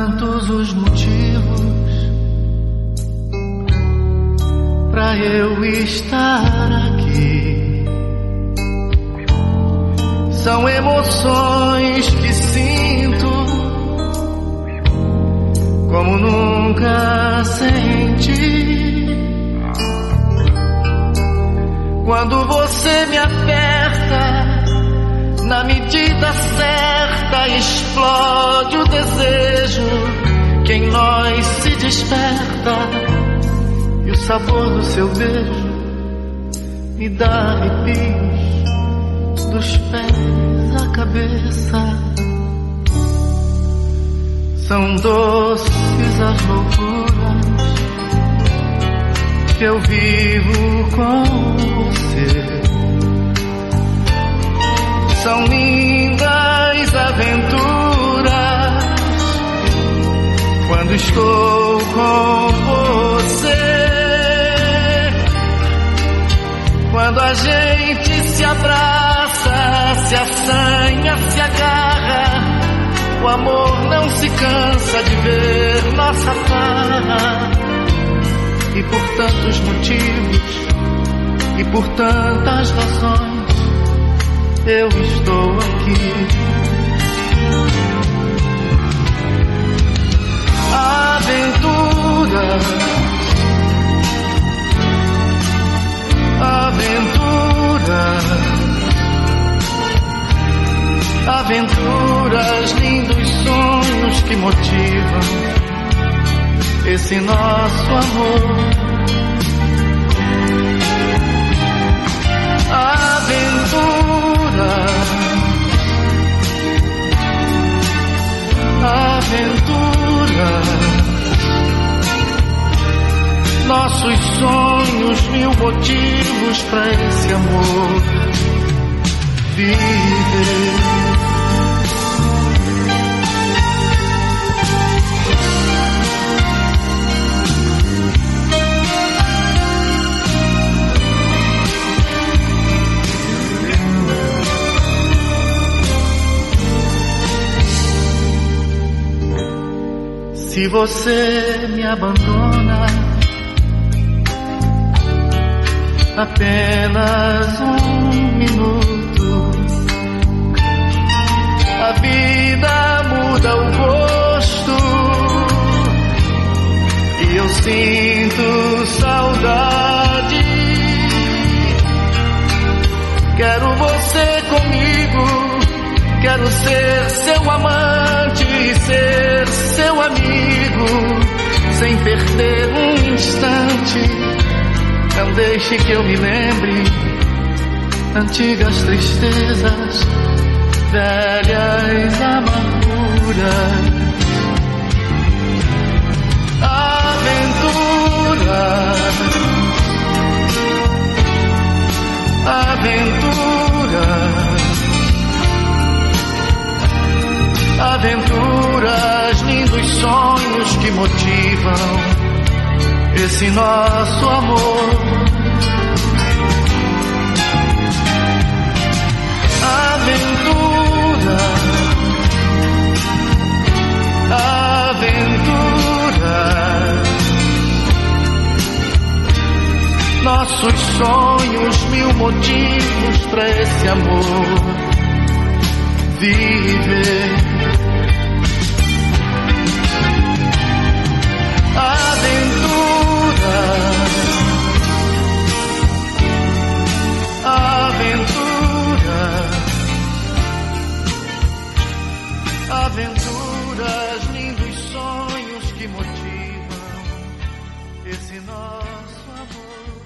tantos os motivos pra eu estar aqui. São emoções que sinto como nunca senti. Quando você me aperta, na medida certa explode o desejo que em nós se desperta, e o sabor do seu beijo me dá arrepios dos pés à cabeça. São doces as loucuras que eu vivo com você. São lindas aventuras quando estou com você. Quando a gente se abraça, se assanha, se agarra, o amor não se cansa de ver nossa farra. E por tantos motivos e por tantas razões eu estou aqui. Aventura, aventura, aventuras, lindos sonhos que motivam esse nosso amor. Aventura, aventura, nossos sonhos, mil motivos pra esse amor viver. Se você me abandona, apenas um minuto, a vida muda o gosto e eu sinto saudade. Quero você comigo, quero ser seu amante, ser seu amigo, sem perder um instante. Não deixe que eu me lembre antigas tristezas, velhas amarguras. Aventura, aventura, aventuras, lindos sonhos que motivam esse nosso amor. Aventura, aventura, nossos sonhos, mil motivos pra esse amor viver. Aventura, aventura, aventuras, lindos sonhos que motivam esse nosso amor.